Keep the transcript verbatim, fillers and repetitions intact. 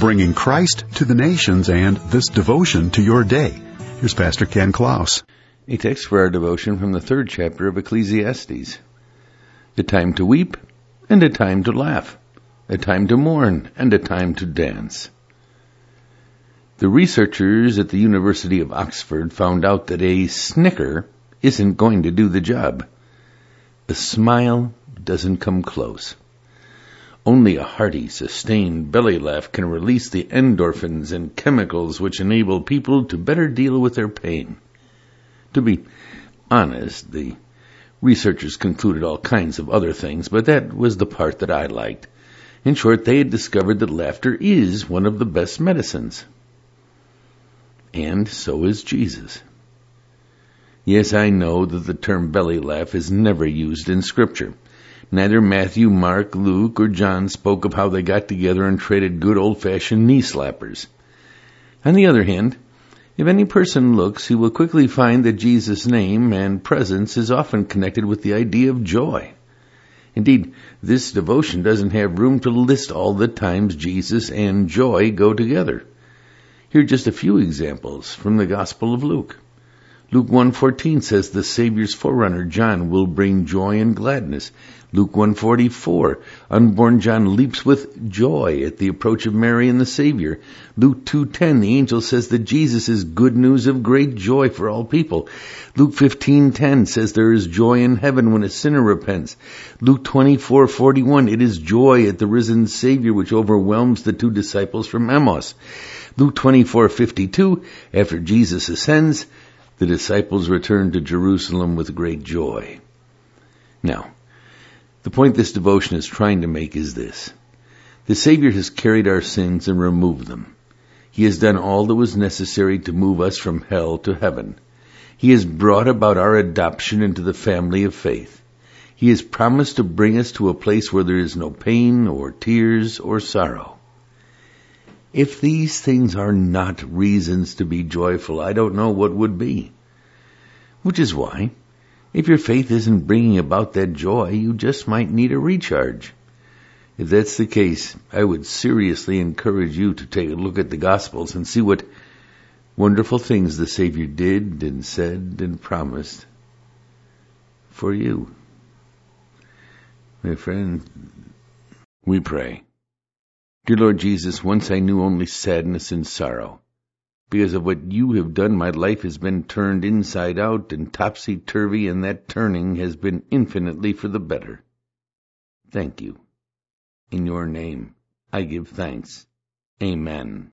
bringing Christ to the nations and this devotion to your day. Here's Pastor Ken Klaus. A text for our devotion from the third chapter of Ecclesiastes. A time to weep and a time to laugh, a time to mourn and a time to dance. The researchers at the University of Oxford found out that a snicker isn't going to do the job. A smile doesn't come close. Only a hearty, sustained belly laugh can release the endorphins and chemicals which enable people to better deal with their pain. To be honest, the researchers concluded all kinds of other things, but that was the part that I liked. In short, they had discovered that laughter is one of the best medicines. And so is Jesus. Yes, I know that the term belly laugh is never used in Scripture. Neither Matthew, Mark, Luke, or John spoke of how they got together and traded good old-fashioned knee slappers. On the other hand, if any person looks, he will quickly find that Jesus' name and presence is often connected with the idea of joy. Indeed, this devotion doesn't have room to list all the times Jesus and joy go together. Here are just a few examples from the Gospel of Luke. Luke one fourteen says the Savior's forerunner, John, will bring joy and gladness. Luke one forty-four, unborn John leaps with joy at the approach of Mary and the Savior. Luke two ten, the angel says that Jesus is good news of great joy for all people. Luke fifteen ten says there is joy in heaven when a sinner repents. Luke twenty-four forty-one, it is joy at the risen Savior which overwhelms the two disciples from Emmaus. Luke twenty-four fifty-two, after Jesus ascends, the disciples return to Jerusalem with great joy. Now, the point this devotion is trying to make is this. The Savior has carried our sins and removed them. He has done all that was necessary to move us from hell to heaven. He has brought about our adoption into the family of faith. He has promised to bring us to a place where there is no pain or tears or sorrow. If these things are not reasons to be joyful, I don't know what would be. Which is why, if your faith isn't bringing about that joy, you just might need a recharge. If that's the case, I would seriously encourage you to take a look at the Gospels and see what wonderful things the Savior did and said and promised for you. My friend, we pray. Dear Lord Jesus, once I knew only sadness and sorrow. Because of what you have done, my life has been turned inside out and topsy-turvy, and that turning has been infinitely for the better. Thank you. In your name, I give thanks. Amen.